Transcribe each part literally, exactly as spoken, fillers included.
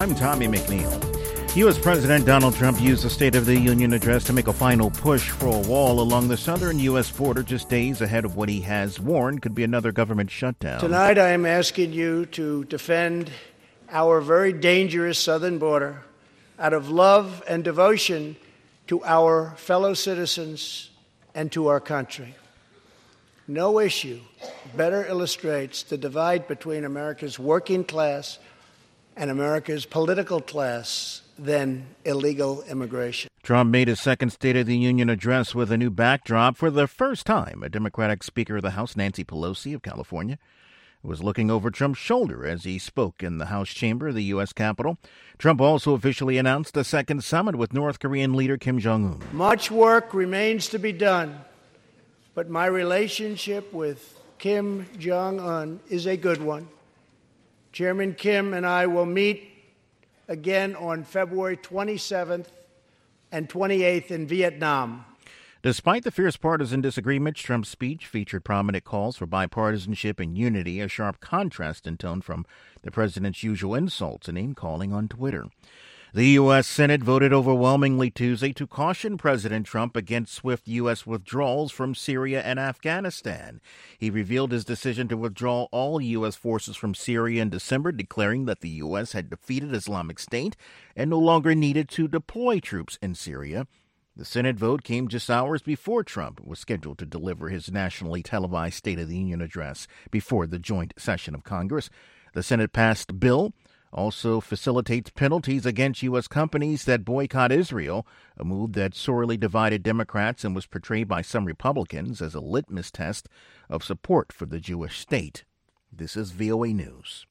I'm Tommy McNeil. U S. President Donald Trump used the State of the Union address to make a final push for a wall along the southern U S border just days ahead of what he has warned could be another government shutdown. Tonight I am asking you to defend our very dangerous southern border out of love and devotion to our fellow citizens and to our country. No issue better illustrates the divide between America's working class and America's political class than illegal immigration. Trump made his second State of the Union address with a new backdrop. For the first time, a Democratic Speaker of the House, Nancy Pelosi of California, was looking over Trump's shoulder as he spoke in the House chamber of the U S. Capitol. Trump also officially announced a second summit with North Korean leader Kim Jong-un. Much work remains to be done, but my relationship with Kim Jong-un is a good one. Chairman Kim and I will meet again on February twenty-seventh and twenty-eighth in Vietnam. Despite the fierce partisan disagreements, Trump's speech featured prominent calls for bipartisanship and unity, a sharp contrast in tone from the president's usual insults and name-calling on Twitter. The U S. Senate voted overwhelmingly Tuesday to caution President Trump against swift U S withdrawals from Syria and Afghanistan. He revealed his decision to withdraw all U S forces from Syria in December, declaring that the U S had defeated Islamic State and no longer needed to deploy troops in Syria. The Senate vote came just hours before Trump was scheduled to deliver his nationally televised State of the Union address before the joint session of Congress. The Senate passed a bill also facilitates penalties against U S companies that boycott Israel, a move that sorely divided Democrats and was portrayed by some Republicans as a litmus test of support for the Jewish state. This is V O A News.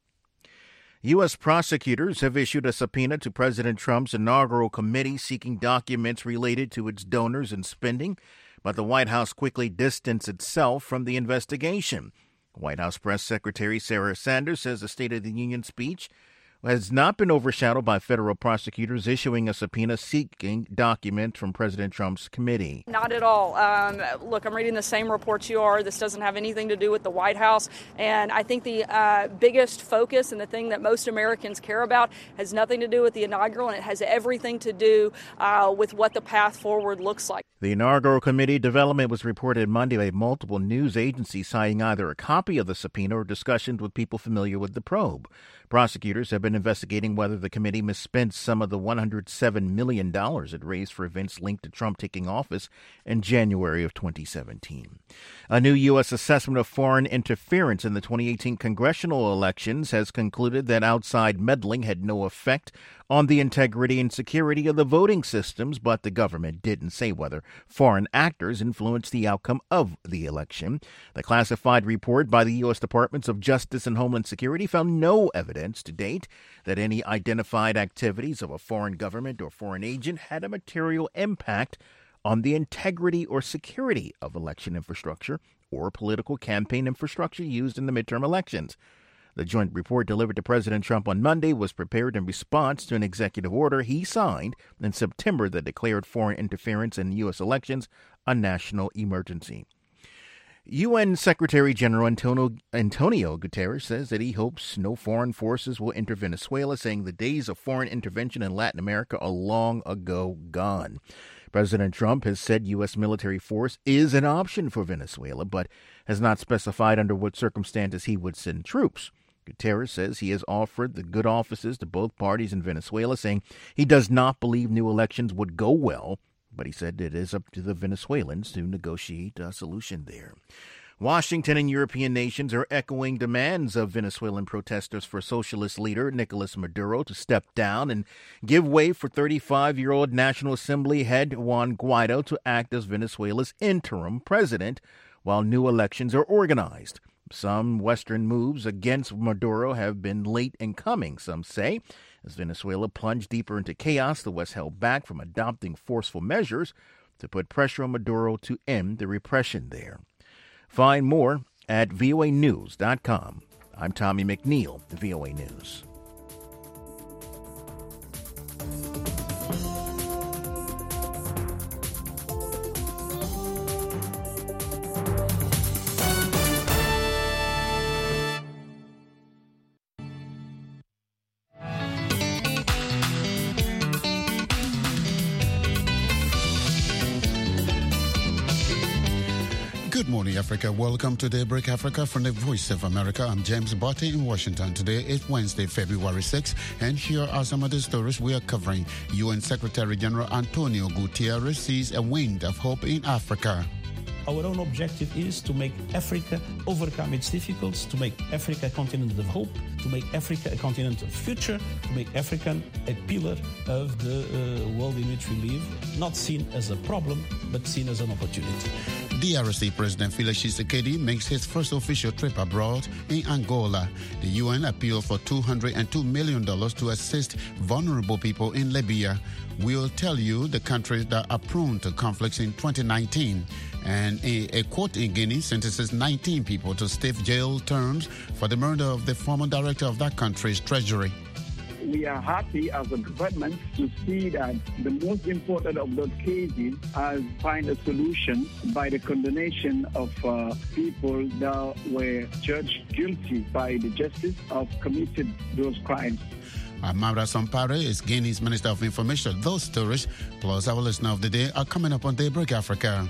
U S prosecutors have issued a subpoena to President Trump's inaugural committee seeking documents related to its donors and spending, but the White House quickly distanced itself from the investigation. White House Press Secretary Sarah Sanders says the State of the Union speech has not been overshadowed by federal prosecutors issuing a subpoena seeking documents from President Trump's committee. Not at all. Um, look, I'm reading the same reports you are. This doesn't have anything to do with the White House. And I think the uh, biggest focus and the thing that most Americans care about has nothing to do with the inaugural, and it has everything to do uh, with what the path forward looks like. The inaugural committee development was reported Monday by multiple news agencies citing either a copy of the subpoena or discussions with people familiar with the probe. Prosecutors have been investigating whether the committee misspent some of the one hundred seven million dollars it raised for events linked to Trump taking office in January of twenty seventeen. A new U S assessment of foreign interference in the twenty eighteen congressional elections has concluded that outside meddling had no effect on the integrity and security of the voting systems, but the government didn't say whether foreign actors influenced the outcome of the election. The classified report by the U S. Departments of Justice and Homeland Security found no evidence to date that any identified activities of a foreign government or foreign agent had a material impact on the integrity or security of election infrastructure or political campaign infrastructure used in the midterm elections. The joint report delivered to President Trump on Monday was prepared in response to an executive order he signed in September that declared foreign interference in U S elections a national emergency. U N. Secretary General Antonio, Antonio Guterres says that he hopes no foreign forces will enter Venezuela, saying the days of foreign intervention in Latin America are long ago gone. President Trump has said U S military force is an option for Venezuela, but has not specified under what circumstances he would send troops. Guterres says he has offered the good offices to both parties in Venezuela, saying he does not believe new elections would go well, but he said it is up to the Venezuelans to negotiate a solution there. Washington and European nations are echoing demands of Venezuelan protesters for socialist leader Nicolas Maduro to step down and give way for thirty-five-year-old National Assembly head Juan Guaido to act as Venezuela's interim president while new elections are organized. Some Western moves against Maduro have been late in coming, some say. As Venezuela plunged deeper into chaos, the West held back from adopting forceful measures to put pressure on Maduro to end the repression there. Find more at V O A news dot com. I'm Tommy McNeil, V O A News. Good morning, Africa. Welcome to Daybreak Africa from the Voice of America. I'm James Botti in Washington. Today is Wednesday, February sixth, and here are some of the stories we are covering. U N Secretary General Antonio Guterres sees a wind of hope in Africa. Our own objective is to make Africa overcome its difficulties, to make Africa a continent of hope, to make Africa a continent of future, to make Africa a pillar of the uh, world in which we live, not seen as a problem, but seen as an opportunity. D R C President Felix Tshisekedi makes his first official trip abroad in Angola. The U N appealed for two hundred two million dollars to assist vulnerable people in Libya. We'll tell you the countries that are prone to conflicts in twenty nineteen. And a, a court in Guinea sentences nineteen people to stiff jail terms for the murder of the former director of that country's treasury. We are happy as a government to see that the most important of those cases has find a solution by the condemnation of uh, people that were judged guilty by the justice of committed those crimes. Amara Sampare is Guinea's Minister of Information. Those stories, plus our listener of the day, are coming up on Daybreak Africa.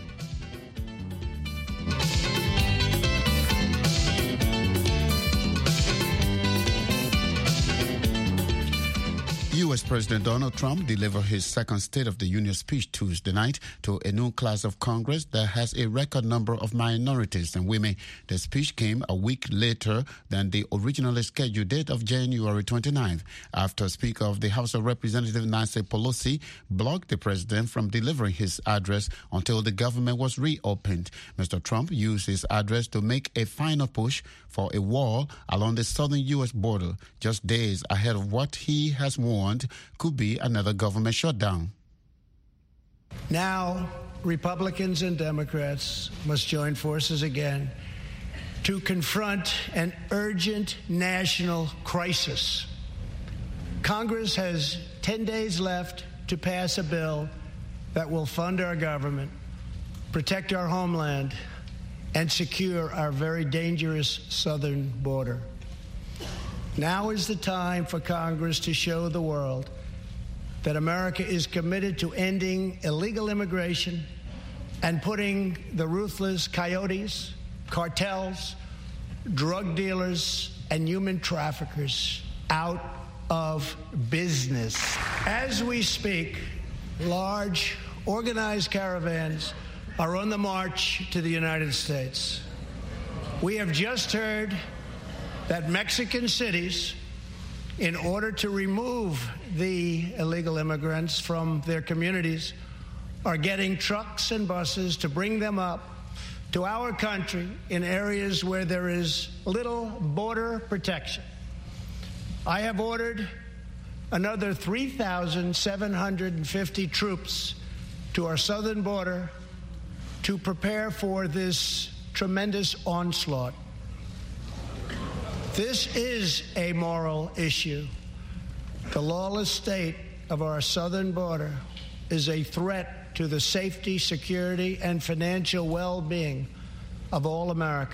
U S President Donald Trump delivered his second State of the Union speech Tuesday night to a new class of Congress that has a record number of minorities and women. The speech came a week later than the originally scheduled date of January twenty-ninth, after Speaker of the House of Representatives Nancy Pelosi blocked the president from delivering his address until the government was reopened. Mister Trump used his address to make a final push for a wall along the southern U S border, just days ahead of what he has warned could be another government shutdown. Now, Republicans and Democrats must join forces again to confront an urgent national crisis. Congress has ten days left to pass a bill that will fund our government, protect our homeland, and secure our very dangerous southern border. Now is the time for Congress to show the world that America is committed to ending illegal immigration and putting the ruthless coyotes, cartels, drug dealers, and human traffickers out of business. As we speak, large, organized caravans are on the march to the United States. We have just heard that Mexican cities, in order to remove the illegal immigrants from their communities, are getting trucks and buses to bring them up to our country in areas where there is little border protection. I have ordered another three thousand seven hundred fifty troops to our southern border to prepare for this tremendous onslaught. This is a moral issue. The lawless state of our southern border is a threat to the safety, security, and financial well-being of all America.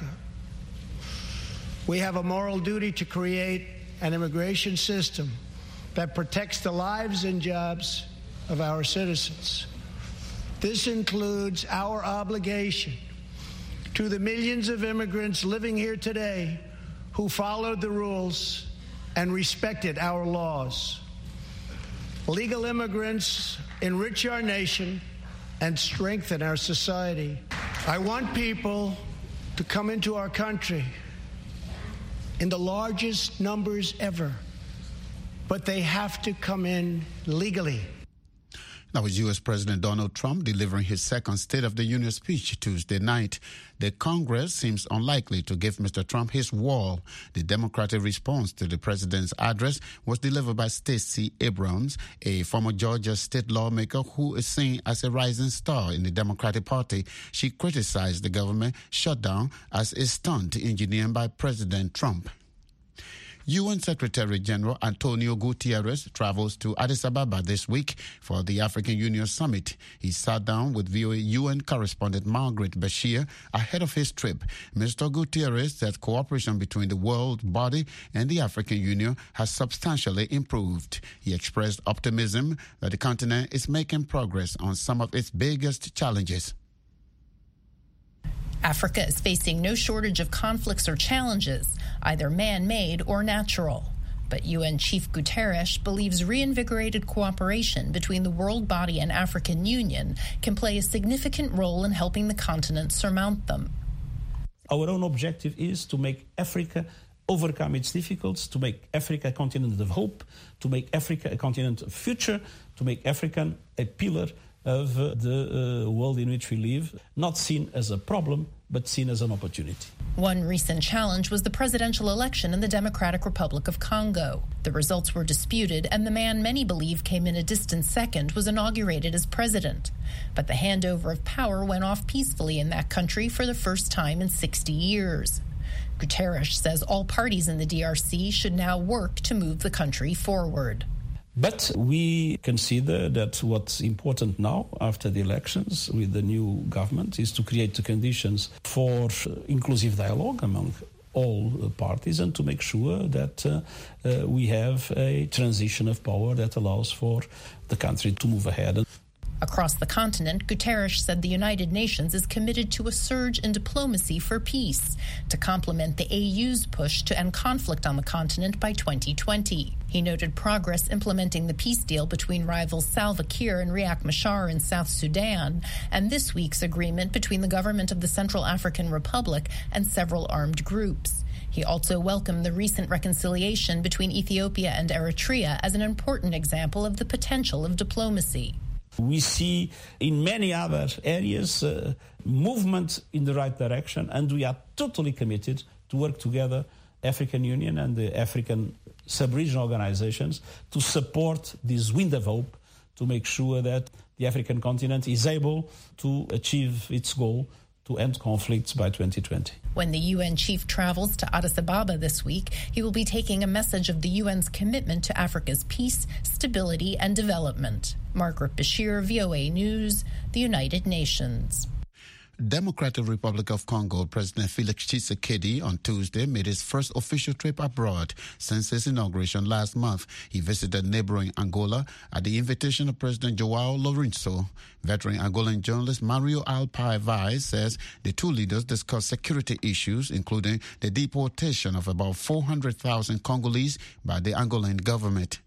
We have a moral duty to create an immigration system that protects the lives and jobs of our citizens. This includes our obligation to the millions of immigrants living here today who followed the rules and respected our laws. Legal immigrants enrich our nation and strengthen our society. I want people to come into our country in the largest numbers ever, but they have to come in legally. That was U S President Donald Trump delivering his second State of the Union speech Tuesday night. The Congress seems unlikely to give Mister Trump his wall. The Democratic response to the president's address was delivered by Stacey Abrams, a former Georgia state lawmaker who is seen as a rising star in the Democratic Party. She criticized the government shutdown as a stunt engineered by President Trump. U N Secretary General Antonio Guterres travels to Addis Ababa this week for the African Union Summit. He sat down with V O A U N correspondent Margaret Bashir ahead of his trip. Mister Guterres said cooperation between the world body and the African Union has substantially improved. He expressed optimism that the continent is making progress on some of its biggest challenges. Africa is facing no shortage of conflicts or challenges, either man-made or natural. But U N Chief Guterres believes reinvigorated cooperation between the world body and African Union can play a significant role in helping the continent surmount them. Our own objective is to make Africa overcome its difficulties, to make Africa a continent of hope, to make Africa a continent of future, to make Africa a pillar of uh, the uh, world in which we live, not seen as a problem, but seen as an opportunity. One recent challenge was the presidential election in the Democratic Republic of Congo. The results were disputed, and the man many believe came in a distant second was inaugurated as president. But the handover of power went off peacefully in that country for the first time in sixty years. Guterres says all parties in the D R C should now work to move the country forward. But we consider that what's important now, after the elections with the new government, is to create the conditions for inclusive dialogue among all parties and to make sure that uh, uh, we have a transition of power that allows for the country to move ahead. Across the continent, Guterres said the United Nations is committed to a surge in diplomacy for peace to complement the A U's push to end conflict on the continent by twenty twenty. He noted progress implementing the peace deal between rivals Salva Kiir and Riek Machar in South Sudan, and this week's agreement between the government of the Central African Republic and several armed groups. He also welcomed the recent reconciliation between Ethiopia and Eritrea as an important example of the potential of diplomacy. We see in many other areas uh, movement in the right direction, and we are totally committed to work together, African Union and the African sub-regional organizations, to support this wind of hope, to make sure that the African continent is able to achieve its goal to end conflicts by twenty twenty. When the U N chief travels to Addis Ababa this week, he will be taking a message of the U N's commitment to Africa's peace, stability, and development. Margaret Bashir, V O A News, the United Nations. Democratic Republic of Congo President Felix Tshisekedi on Tuesday made his first official trip abroad since his inauguration last month. He visited neighboring Angola at the invitation of President João Lourenço. Veteran Angolan journalist Mario Alpai Vaz says the two leaders discussed security issues, including the deportation of about four hundred thousand Congolese by the Angolan government.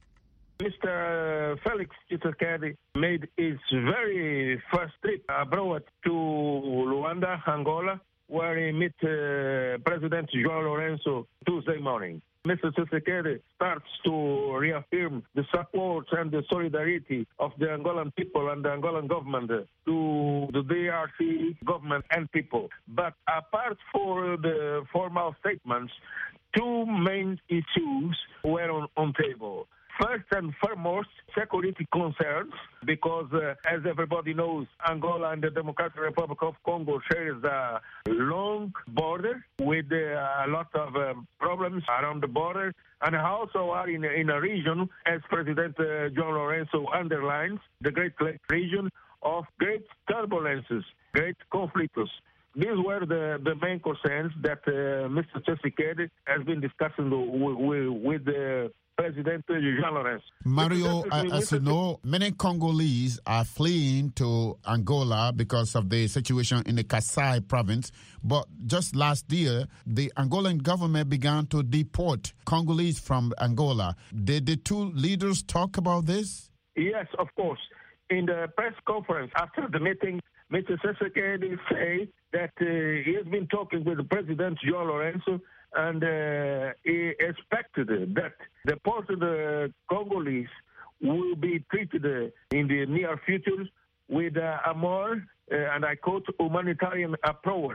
Mister Felix Tshisekedi made his very first trip abroad to Luanda, Angola, where he met uh, President João Lourenço Tuesday morning. Mister Tshisekedi starts to reaffirm the support and the solidarity of the Angolan people and the Angolan government to the D R C government and people. But apart from the formal statements, two main issues were on, on table. First and foremost, security concerns, because uh, as everybody knows, Angola and the Democratic Republic of Congo shares a long border with uh, a lot of um, problems around the border, and also are in, in a region, as President uh, João Lourenço underlines, the Great Lakes region of great turbulences, great conflicts. These were the, the main concerns that uh, Mister Tshisekedi has been discussing with, with, with the President João Lourenço. Mario, as you know, many Congolese are fleeing to Angola because of the situation in the Kasai province. But just last year, the Angolan government began to deport Congolese from Angola. Did the two leaders talk about this? Yes, of course. In the press conference after the meeting, Mister Tshisekedi said that uh, he has been talking with President João Lourenço, and uh, he expected that the deported uh, Congolese will be treated uh, in the near future with uh, a more, uh, and I quote, humanitarian approach.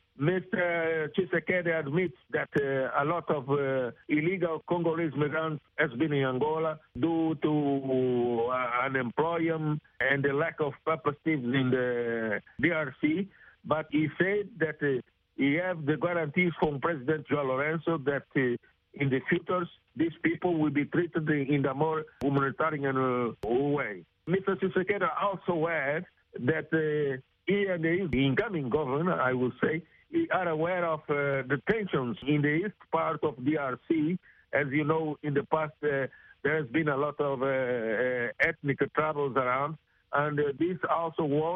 Mister Tshisekedi admits that uh, a lot of uh, illegal Congolese migrants has been in Angola due to uh, unemployment and the lack of perspectives in the D R C. But he said that uh, he have the guarantees from President João Lourenço that uh, in the future these people will be treated in a more humanitarian uh, way. Mister Tshisekedi also adds that uh, he and the incoming government, I will say, are aware of uh, the tensions in the east part of D R C. As you know, in the past, uh, there has been a lot of uh, uh, ethnic troubles around, and uh, this also was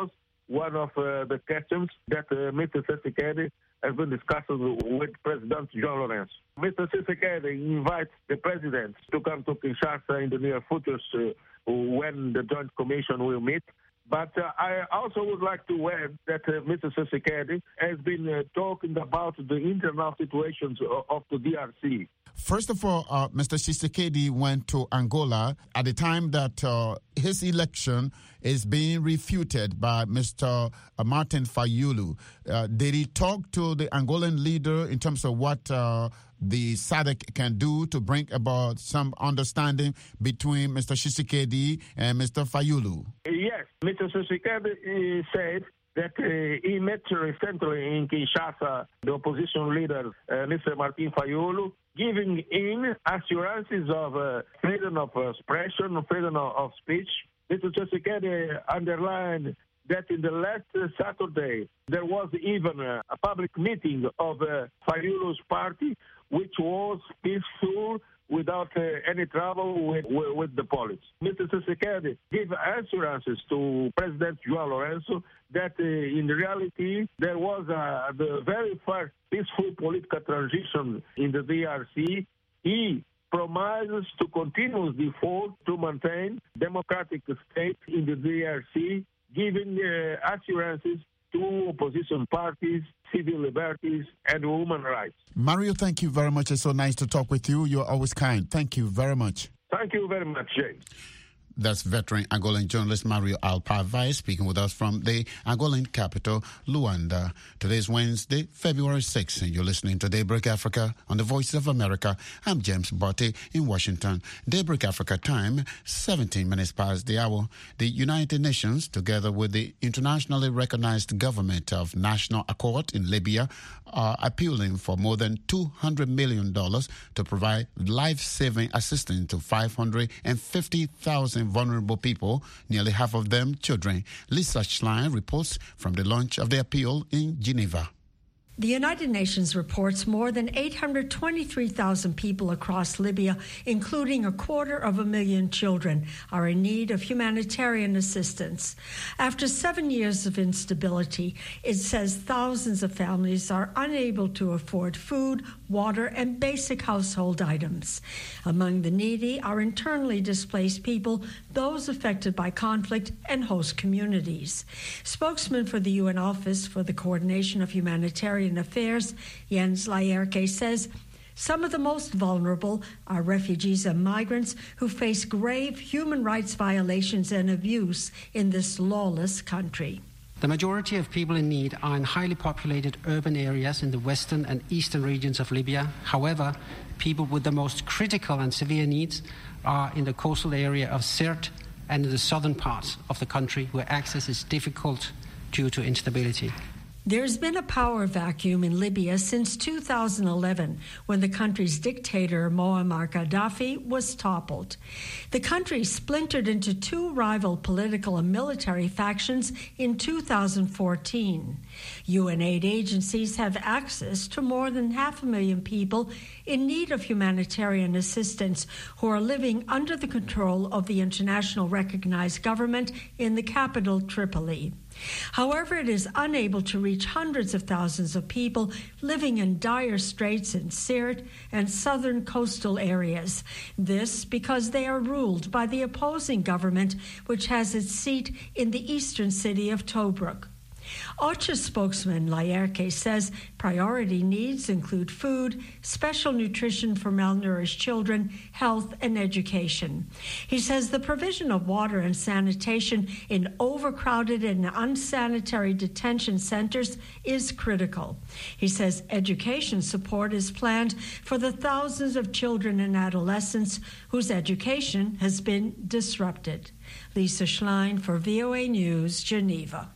one of uh, the questions that uh, Mister Tshisekedi has been discussing with President João Lourenço. Mister Tshisekedi invites the president to come to Kinshasa in the near future uh, when the Joint Commission will meet. But uh, I also would like to add that uh, Mister Tshisekedi has been uh, talking about the internal situations of, of the D R C. First of all, uh, Mister Tshisekedi went to Angola at the time that uh, his election is being refuted by Mister Martin Fayulu. Uh, did he talk to the Angolan leader in terms of what uh, the S A D C can do to bring about some understanding between Mister Tshisekedi and Mister Fayulu? Yes, Mister Tshisekedi said that uh, he met recently in Kinshasa the opposition leader, uh, Mister Martin Fayulu, giving in assurances of uh, freedom of expression, freedom of, of speech. Mister Tshisekedi underlined that in the last uh, Saturday there was even uh, a public meeting of uh, Fayulu's party, which was peaceful, without uh, any trouble with, with, with the police. Mister Tshisekedi gave assurances to President João Lourenço that uh, in reality there was uh, the very first peaceful political transition in the D R C. He promises to continue the effort to maintain democratic state in the D R C, giving uh, assurances to opposition parties, civil liberties, and human rights. Mario, thank you very much. It's so nice to talk with you. You're always kind. Thank you very much. Thank you very much, James. That's veteran Angolan journalist Mario Alpavai speaking with us from the Angolan capital, Luanda. Today's Wednesday, February sixth, and you're listening to Daybreak Africa on the Voice of America. I'm James Botte in Washington. Daybreak Africa time, seventeen minutes past the hour. The United Nations, together with the internationally recognized government of National Accord in Libya, are appealing for more than two hundred million dollars to provide life-saving assistance to five hundred fifty thousand vulnerable people, nearly half of them children. Lisa Schlein reports from the launch of the appeal in Geneva. The United Nations reports more than eight hundred twenty-three thousand people across Libya, including a quarter of a million children, are in need of humanitarian assistance. After seven years of instability, it says thousands of families are unable to afford food, water, and basic household items. Among the needy are internally displaced people, those affected by conflict, and host communities. Spokesman for the U N Office for the Coordination of Humanitarian Affairs, Jens Laerke, says some of the most vulnerable are refugees and migrants who face grave human rights violations and abuse in this lawless country. The majority of people in need are in highly populated urban areas in the western and eastern regions of Libya. However, people with the most critical and severe needs are in the coastal area of Sirte and in the southern parts of the country where access is difficult due to instability. There's been a power vacuum in Libya since two thousand eleven, when the country's dictator Muammar Gaddafi was toppled. The country splintered into two rival political and military factions in two thousand fourteen. U N aid agencies have access to more than half a million people in need of humanitarian assistance who are living under the control of the international recognized government in the capital, Tripoli. However, it is unable to reach hundreds of thousands of people living in dire straits in Sirte and southern coastal areas. This because they are ruled by the opposing government, which has its seat in the eastern city of Tobruk. OCHA spokesman Laerke says priority needs include food, special nutrition for malnourished children, health, and education. He says the provision of water and sanitation in overcrowded and unsanitary detention centers is critical. He says education support is planned for the thousands of children and adolescents whose education has been disrupted. Lisa Schlein for V O A News, Geneva.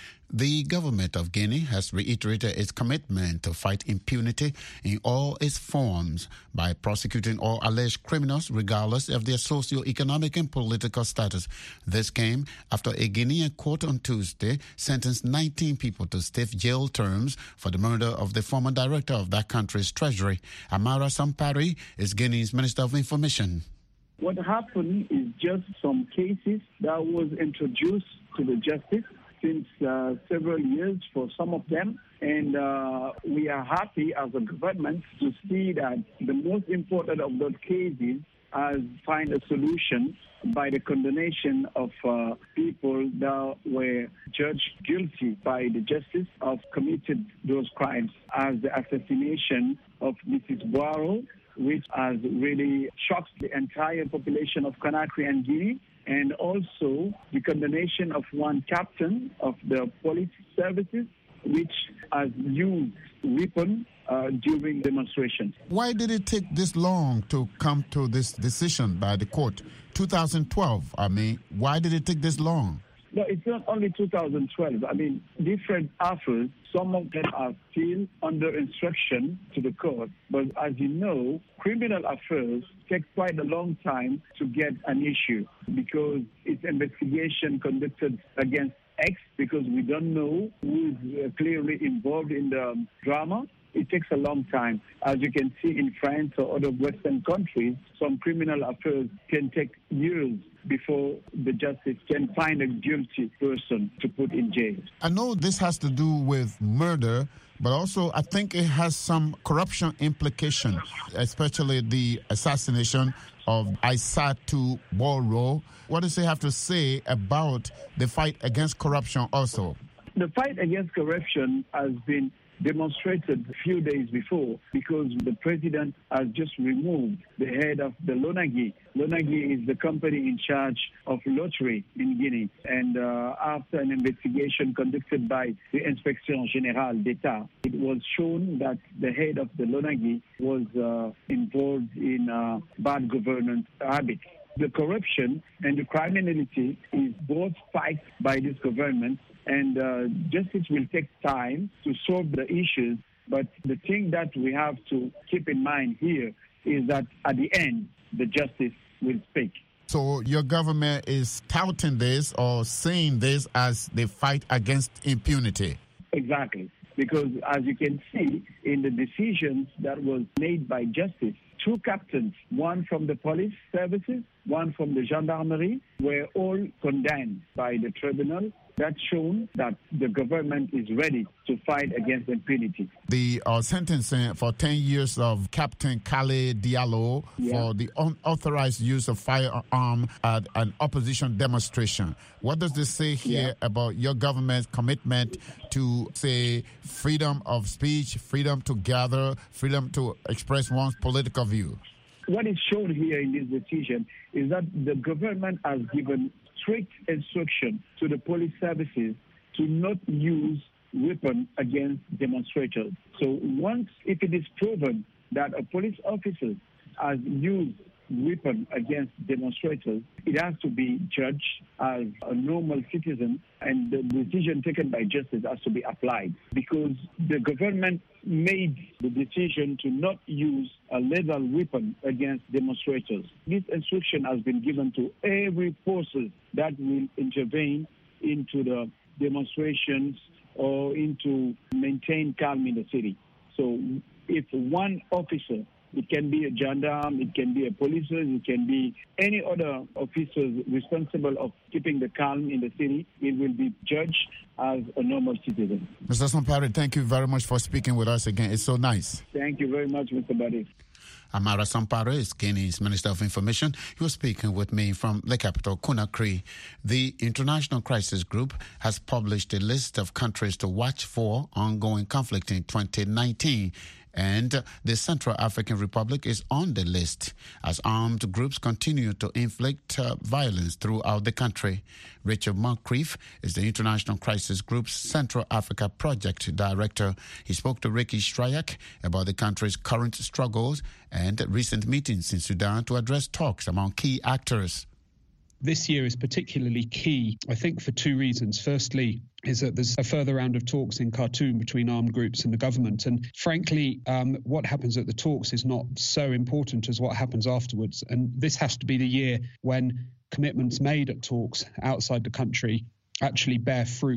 The government of Guinea has reiterated its commitment to fight impunity in all its forms by prosecuting all alleged criminals regardless of their socio-economic and political status. This came after a Guinean court on Tuesday sentenced nineteen people to stiff jail terms for the murder of the former director of that country's treasury. Amara Sampari is Guinea's Minister of Information. What happened is just some cases that was introduced to the justice since uh, several years for some of them. And uh, we are happy as a government to see that the most important of those cases has find a solution by the condemnation of uh, people that were judged guilty by the justice of committed those crimes, as the assassination of Missus Boiro, which has really shocked the entire population of Conakry and Guinea, and also the condemnation of one captain of the police services, which has used weapons uh, during demonstrations. Why did it take this long to come to this decision by the court? two thousand twelve, I mean, why did it take this long? No, it's not only two thousand twelve. I mean, different offers, some of them are still under instruction to the court. But as you know, criminal affairs take quite a long time to get an issue because it's investigation conducted against X, because we don't know who is clearly involved in the drama. It takes a long time. As you can see in France or other Western countries, some criminal affairs can take years before the justice can find a guilty person to put in jail. I know this has to do with murder, but also I think it has some corruption implication, especially the assassination of Aïssatou Boiro. What does it have to say about the fight against corruption also? The fight against corruption has been demonstrated a few days before because the president has just removed the head of the Lonagui. Lonagui is the company in charge of lottery in Guinea. And uh, after an investigation conducted by the Inspection Générale d'État, it was shown that the head of the Lonagui was uh, involved in uh, bad governance habits. The corruption and the criminality is both fight by this government, and uh, justice will take time to solve the issues. But the thing that we have to keep in mind here is that at the end, the justice will speak. So your government is touting this or saying this as the fight against impunity? Exactly. Because as you can see in the decisions that was made by justice, two captains, one from the police services, one from the gendarmerie, were all condemned by the tribunal. That's shown that the government is ready to fight against impunity. The uh, sentencing for ten years of Captain Kale Diallo yeah. for the unauthorized use of firearm at an opposition demonstration. What does this say here yeah. about your government's commitment to, say, freedom of speech, freedom to gather, freedom to express one's political view? What is shown here in this decision is that the government has given strict instruction to the police services to not use weapons against demonstrators. So once, if it is proven that a police officer has used weapon against demonstrators, it has to be judged as a normal citizen, and the decision taken by justice has to be applied because the government made the decision to not use a lethal weapon against demonstrators. This instruction has been given to every forces that will intervene into the demonstrations or into maintain calm in the city. So if one officer, it can be a gendarme, it can be a policeman, it can be any other officers responsible of keeping the calm in the city, it will be judged as a normal citizen. Mister Sampare, thank you very much for speaking with us again. It's so nice. Thank you very much, Mister Badi. Amara Sampare is Guinea's Minister of Information. He was speaking with me from the capital, Conakry. The International Crisis Group has published a list of countries to watch for ongoing conflict in twenty nineteen. And the Central African Republic is on the list as armed groups continue to inflict uh, violence throughout the country. Richard Moncrief is the International Crisis Group's Central Africa Project Director. He spoke to Ricky Strayak about the country's current struggles and recent meetings in Sudan to address talks among key actors. This year is particularly key, I think, for two reasons. Firstly, is that there's a further round of talks in Khartoum between armed groups and the government. And frankly, um, what happens at the talks is not so important as what happens afterwards. And this has to be the year when commitments made at talks outside the country actually bear fruit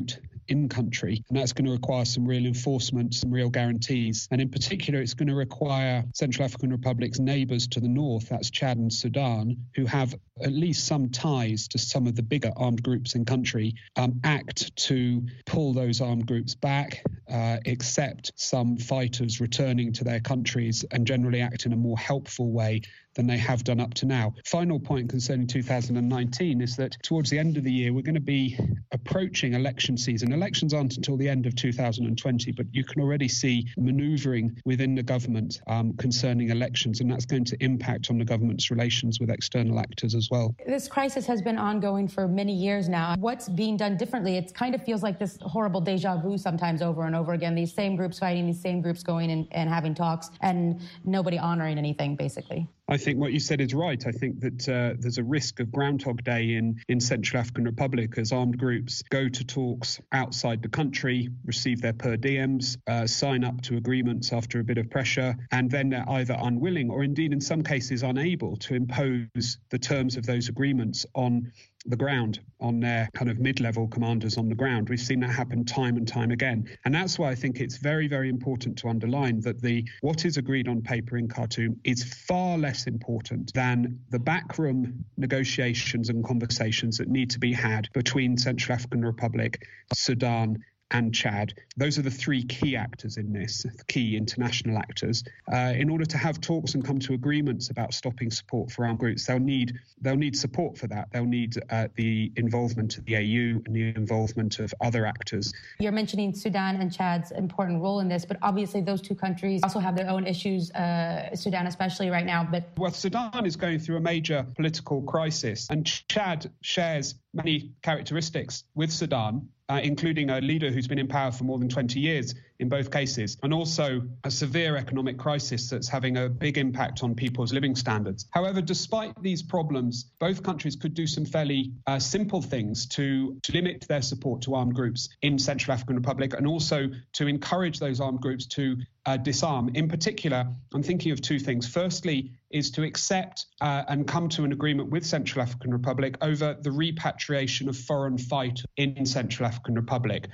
in country. And that's going to require some real enforcement, some real guarantees. And in particular, it's going to require Central African Republic's neighbours to the north, that's Chad and Sudan, who have at least some ties to some of the bigger armed groups in country, um, act to pull those armed groups back, uh, accept some fighters returning to their countries, and generally act in a more helpful way than they have done up to now. Final point concerning two thousand nineteen is that towards the end of the year, we're going to be approaching election season. Elections aren't until the end of two thousand twenty, but you can already see manoeuvring within the government um, concerning elections, and that's going to impact on the government's relations with external actors as well. This crisis has been ongoing for many years now. What's being done differently? It kind of feels like this horrible deja vu sometimes over and over again. These same groups fighting, these same groups going and, and having talks, and nobody honoring anything, basically. I think what you said is right. I think that uh, there's a risk of Groundhog Day in, in Central African Republic as armed groups go to talks outside the country, receive their per diems, uh, sign up to agreements after a bit of pressure, and then they're either unwilling or indeed in some cases unable to impose the terms of those agreements on the ground, on their kind of mid-level commanders on the ground. We've seen that happen time and time again. And that's why I think it's very, very important to underline that the what is agreed on paper in Khartoum is far less important than the backroom negotiations and conversations that need to be had between Central African Republic, Sudan, and Chad. Those are the three key actors in this, key international actors. Uh, in order to have talks and come to agreements about stopping support for armed groups, they'll need they'll need support for that. They'll need uh, the involvement of the A U and the involvement of other actors. You're mentioning Sudan and Chad's important role in this, but obviously those two countries also have their own issues, uh, Sudan especially right now. But well, Sudan is going through a major political crisis, and Chad shares many characteristics with Sudan, Uh, including a leader who's been in power for more than twenty years in both cases, and also a severe economic crisis that's having a big impact on people's living standards. However, despite these problems, both countries could do some fairly uh, simple things to, to limit their support to armed groups in Central African Republic, and also to encourage those armed groups to uh, disarm. In particular, I'm thinking of two things. Firstly, is to accept uh, and come to an agreement with Central African Republic over the repatriation of foreign fighters in Central African Republic.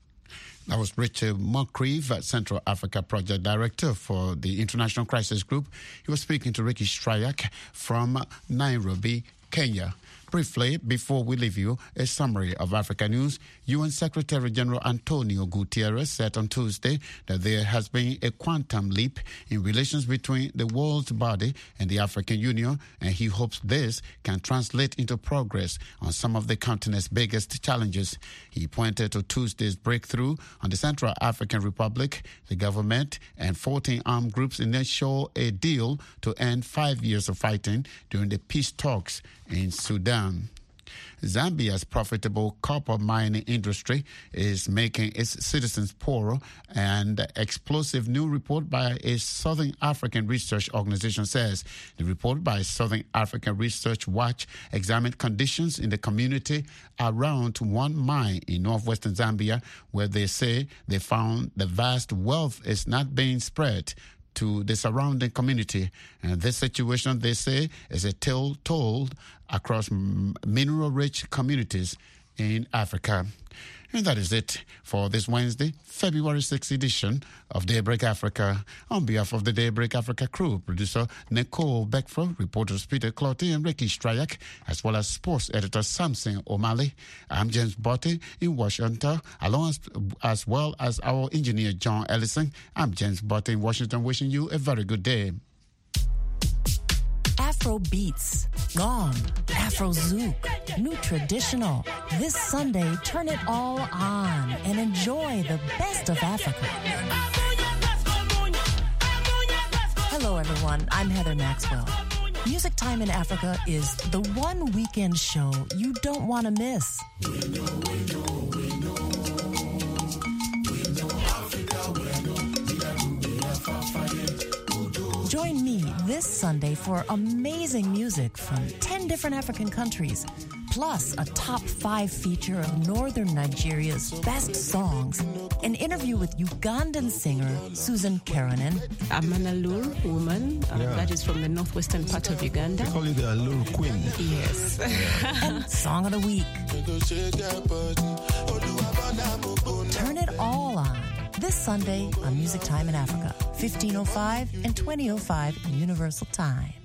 That was Richard Moncrief, Central Africa Project Director for the International Crisis Group. He was speaking to Ricky Strayak from Nairobi, Kenya. Briefly, before we leave you, a summary of Africa news. U N Secretary General Antonio Guterres said on Tuesday that there has been a quantum leap in relations between the world's body and the African Union, and he hopes this can translate into progress on some of the continent's biggest challenges. He pointed to Tuesday's breakthrough on the Central African Republic. The government and fourteen armed groups initialed a deal to end five years of fighting during the peace talks in Sudan. Zambia's profitable copper mining industry is making its citizens poorer, and an explosive new report by a Southern African research organization says. The report by Southern African Research Watch examined conditions in the community around one mine in northwestern Zambia, where they say they found the vast wealth is not being spread to the surrounding community. And this situation, they say, is a tale told across mineral-rich communities in Africa. And that is it for this Wednesday, February sixth edition of Daybreak Africa. On behalf of the Daybreak Africa crew, producer Nicole Beckford, reporters Peter Clotty and Ricky Strayak, as well as sports editor Samson O'Malley, I'm James Botte in Washington, along as, as well as our engineer John Ellison. I'm James Botte in Washington, wishing you a very good day. Afro beats, gong, Afro zouk, new traditional. This Sunday, turn it all on and enjoy the best of Africa. Hello, everyone. I'm Heather Maxwell. Music Time in Africa is the one weekend show you don't want to miss. We know, we know, we know. We know Africa, we know. We are far-fighting. Join me this Sunday for amazing music from ten different African countries. Plus, a top five feature of northern Nigeria's best songs. An interview with Ugandan singer Susan Karanen. I'm an Alur woman uh, yeah. that is from the northwestern part of Uganda. They call you the Alur Queen. Yes. Yeah. And Song of the Week. Turn it all on this Sunday on Music Time in Africa, fifteen oh five and twenty oh five Universal Time.